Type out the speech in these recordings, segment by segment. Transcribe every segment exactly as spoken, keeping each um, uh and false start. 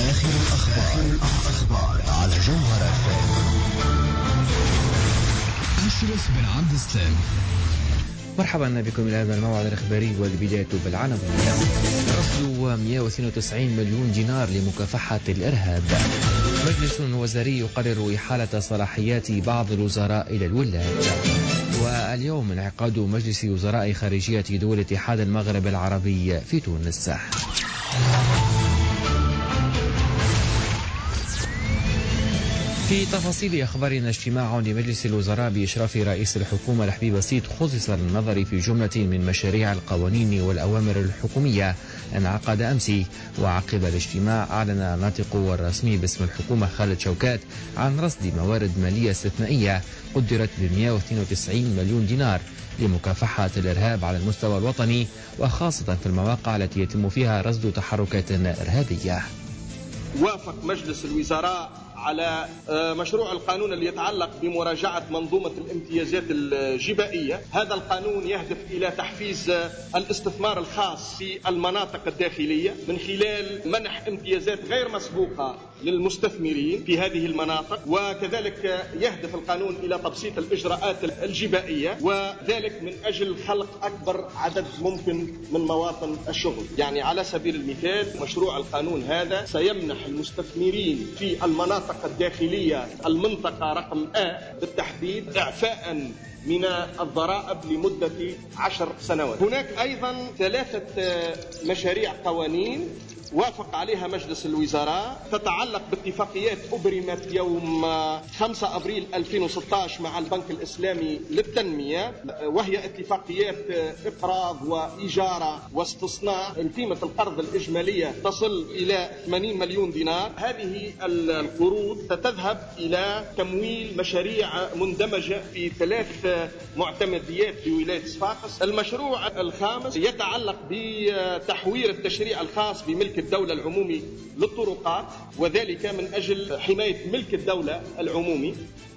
آخر الأخبار الأخبار على جوهر اف ام. أشرف بن عبد السلام. مرحبا بكم إلى هذا الموعد الإخباري، والبداية بالعناوين. رصد مئة واثنين وتسعين مليون دينار لمكافحة الإرهاب. مجلس وزاري يقرر إحالة صلاحيات بعض الوزراء إلى الولاة. واليوم انعقاد مجلس وزراء خارجية دول اتحاد المغرب العربي في تونس. في تفاصيل أخبارنا، اجتماع لمجلس الوزراء بإشراف رئيس الحكومة الحبيب بسيط خصص للنظر في جملة من مشاريع القوانين والأوامر الحكومية انعقد أمس. وعقب الاجتماع أعلن الناطق الرسمي باسم الحكومة خالد شوكات عن رصد موارد مالية استثنائية قدرت ب مئة واثنين وتسعين مليون دينار لمكافحة الإرهاب على المستوى الوطني، وخاصة في المواقع التي يتم فيها رصد تحركات إرهابية. وافق مجلس الوزراء على مشروع القانون اللي يتعلق بمراجعة منظومة الامتيازات الجبائية. هذا القانون يهدف إلى تحفيز الاستثمار الخاص في المناطق الداخلية من خلال منح امتيازات غير مسبوقة للمستثمرين في هذه المناطق، وكذلك يهدف القانون إلى تبسيط الإجراءات الجبائية، وذلك من أجل خلق أكبر عدد ممكن من مواطن الشغل. يعني على سبيل المثال مشروع القانون هذا سيمنح المستثمرين في المناطق الداخلية المنطقة رقم آ بالتحديد إعفاء من الضرائب لمدة عشر سنوات. هناك أيضا ثلاثة مشاريع قوانين وافق عليها مجلس الوزراء تتعلق باتفاقيات أبرمت يوم خمسة أبريل ألفين وستة عشر مع البنك الإسلامي للتنمية، وهي اتفاقيات إقراض وإجارة واستصناع. قيمة القرض الإجمالية تصل إلى ثمانين مليون دينار. هذه القروض ستذهب إلى تمويل مشاريع مندمجة في ثلاث معتمديات في ولاية صفاقس. المشروع الخامس يتعلق بتحوير التشريع الخاص بملك الدولة العمومي للطرقات، وذلك من أجل حماية ملك الدولة العمومي.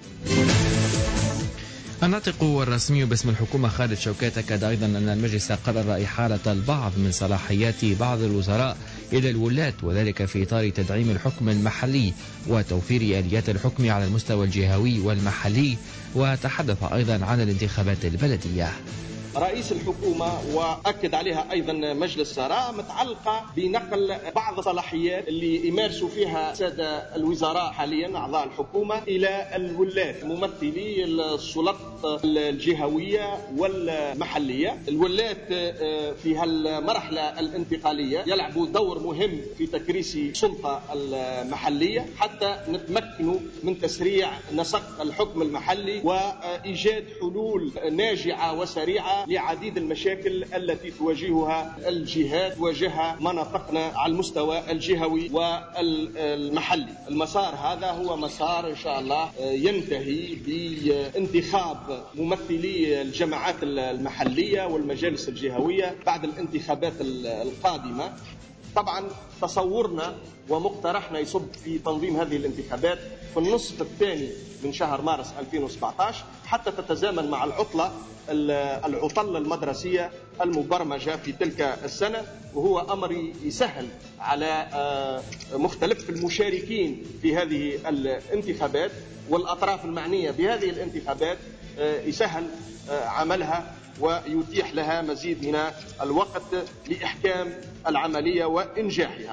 الناطق الرسمي باسم الحكومة خالد شوكات أكد أيضا أن المجلس قرر إحالة البعض من صلاحيات بعض الوزراء إلى الولاة، وذلك في إطار تدعيم الحكم المحلي وتوفير آليات الحكم على المستوى الجهوي والمحلي. وتحدث أيضا عن الانتخابات البلدية. رئيس الحكومة وأكد عليها أيضا مجلس الوزراء متعلقة بنقل بعض الصلاحيات اللي يمارسوا فيها السادة الوزراء حاليا أعضاء الحكومة إلى الولاة ممثلي السلطات الجهوية والمحلية. الولاة في هالمرحلة الانتقالية يلعبوا دور مهم في تكريس السلطة المحلية حتى نتمكنوا من تسريع نسق الحكم المحلي وإيجاد حلول ناجعة وسريعة لعديد المشاكل التي تواجهها الجهات تواجهها مناطقنا على المستوى الجهوي والمحلي. المسار هذا هو مسار إن شاء الله ينتهي بانتخاب ممثلي الجماعات المحلية والمجالس الجهوية بعد الانتخابات القادمة. طبعا تصورنا ومقترحنا يصب في تنظيم هذه الانتخابات في النصف الثاني من شهر مارس ألفين وسبعة عشر حتى تتزامن مع العطلة العطلة المدرسية المبرمجة في تلك السنة، وهو أمر يسهل على مختلف المشاركين في هذه الانتخابات والأطراف المعنية بهذه الانتخابات يسهل عملها ويتيح لها مزيد من الوقت لإحكام العملية وإنجاحها.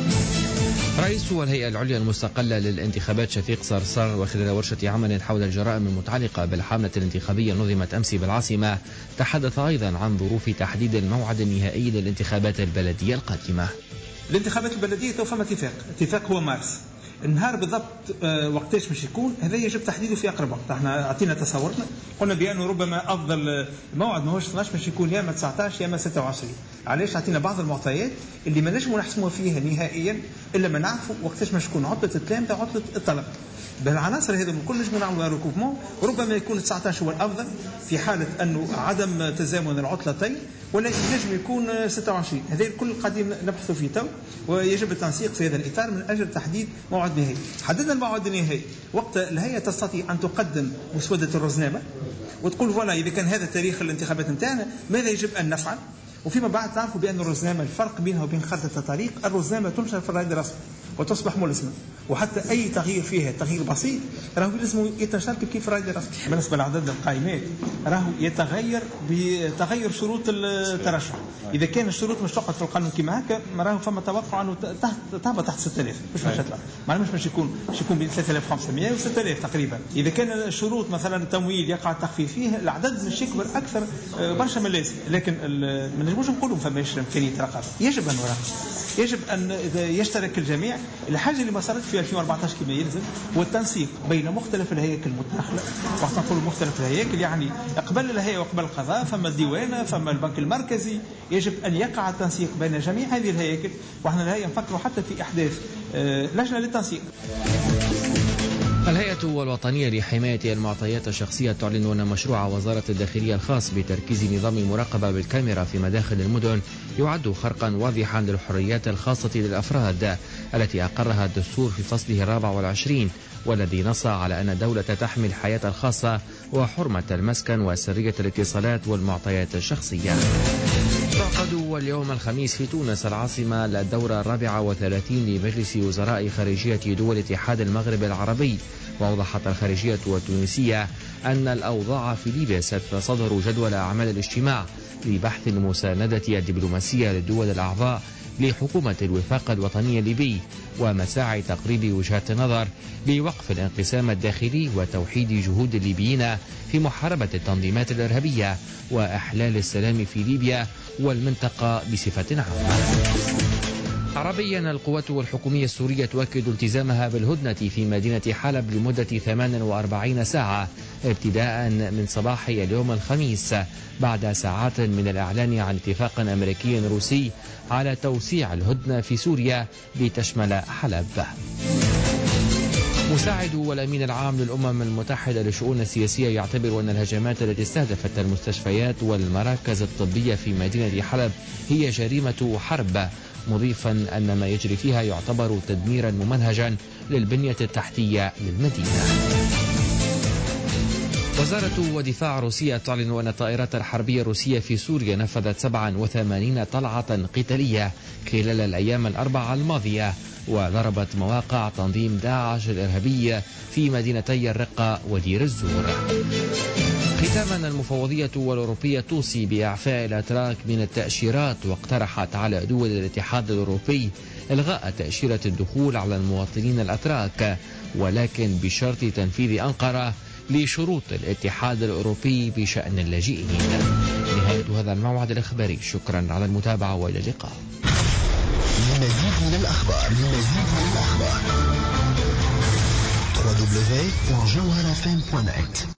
رئيس الهيئة العليا المستقلة للانتخابات شفيق صرصار وخلال ورشة عمل حول الجرائم المتعلقة بالحملة الانتخابية نظمت أمس بالعاصمة تحدث أيضا عن ظروف تحديد الموعد النهائي للانتخابات البلدية القادمة. الانتخابات البلدية تو فما اتفاق اتفاق هو مارس النهار بالضبط. أه وقتاش باش يكون هذا يجب تحديده في اقرب وقت. احنا اعطينا تصورنا قلنا بانه ربما افضل موعد ماهوش اثناش باش يكون يا اما تسعة عشر يا اما ستة وعشرين. علاش اعطينا بعض المعطيات اللي ما نجموا نحسموا فيها نهائيا الا ما نعرفوا وقتاش باش تكون عطله التلامذه وعطله الطلب. بالعناصر هذه كل نجموا نعملوا ريكوفمون. ربما يكون تسعة عشر هو الافضل في حاله انه عدم تزامن العطلتين، ولا ينجم يكون ستة وعشرين. هذه الكل قاعدين نبحثوا فيه تو، ويجب التنسيق في هذا الاطار من اجل تحديد موعد نهائي. حددنا الموعد النهائي وقت الهيئه تستطيع ان تقدم مسوده الرزنامه وتقول فوالا اذا كان هذا تاريخ الانتخابات نتاعنا ماذا يجب ان نفعل. وفيما بعد تعرفوا بان الرزنامه الفرق بينها وبين خارطه الطريق، الرزنامه تنشر في الرائد الرسمي وتصبح ملزمة، وحتى أي تغيير فيها تغيير بسيط راهو لازم يتشارك كيف راهي دراسة. بالنسبة لعدد القائمات راهو يتغير بتغير شروط الترشح. إذا كان الشروط مش تقعد في القانون كما هكا راهو فما توقع أنه تحت تهبط تحت ستة آلاف مش مش هتطلع، معناها مش يكون مش يكون بين ثلاثة آلاف وخمسمائة و ستة آلاف تقريبا. إذا كان الشروط مثلا التمويل يقع التخفيض فيه العدد مش يكبر أكثر برشا من اللازم، لكن ما نجموش نقولوا فماش إمكانية رقابة. يجب أن نراقب، يجب أن يشترك الجميع. الحاجة اللي ما صارت في ألفين وأربعة عشر كما يلزم هو التنسيق بين مختلف الهياكل المتداخلة. وقت نقول مختلف الهياكل يعني قبل الهيئة وقبل القضاء فما الديوانة فما البنك المركزي، يجب أن يقع التنسيق بين جميع هذه الهياكل. وإحنا الهيئة نفكروا حتى في إحداث لجنة للتنسيق. الهيئة الوطنية لحماية المعطيات الشخصية تعلن أن مشروع وزارة الداخلية الخاص بتركيز نظام المراقبة بالكاميرا في مداخل المدن يعد خرقا واضحا للحريات الخاصة للأفراد التي أقرها الدستور في فصله الرابع والعشرين، والذي نص على أن الدولة تحمي الحياة الخاصة وحرمة المسكن وسرية الاتصالات والمعطيات الشخصية. تعقد اليوم الخميس في تونس العاصمة الدورة الرابعة والثلاثين لمجلس وزراء خارجية دول اتحاد المغرب العربي. وأوضحت الخارجية التونسية أن الأوضاع في ليبيا ستصدر جدول أعمال الاجتماع لبحث المساندة الدبلوماسية للدول الأعضاء لحكومة الوفاق الوطني الليبي ومساعي تقريب وجهات النظر لوقف الانقسام الداخلي وتوحيد جهود الليبيين في محاربة التنظيمات الإرهابية وإحلال السلام في ليبيا والمنطقة بصفة عامة. عربيا القوات الحكومية السورية تؤكد التزامها بالهدنة في مدينة حلب لمدة ثمان وأربعين ساعة ابتداء من صباح اليوم الخميس بعد ساعات من الإعلان عن اتفاق أمريكي روسي على توسيع الهدنة في سوريا لتشمل حلب. مساعد والأمين العام للأمم المتحدة للشؤون السياسية يعتبر أن الهجمات التي استهدفت المستشفيات والمراكز الطبية في مدينة حلب هي جريمة حرب، مضيفا أن ما يجري فيها يعتبر تدميرا ممنهجا للبنية التحتية للمدينة. وزارة ودفاع روسيا تعلن أن الطائرات الحربية الروسية في سوريا نفذت سبعة وثمانين طلعة قتالية خلال الأيام الأربعة الماضية وضربت مواقع تنظيم داعش الإرهابي في مدينتي الرقة ودير الزور. ختاما، المفوضية الأوروبية توصي بإعفاء الأتراك من التأشيرات واقترحت على دول الاتحاد الأوروبي إلغاء تأشيرة الدخول على المواطنين الأتراك، ولكن بشرط تنفيذ أنقرة لشروط الاتحاد الأوروبي بشأن اللاجئين. نهاية هذا الموعد الإخباري، شكرا على المتابعة وإلى اللقاء. لمزيد من الأخبار لمزيد من الأخبار دبليو دبليو دبليو دوت جوهرة إف إم دوت نت.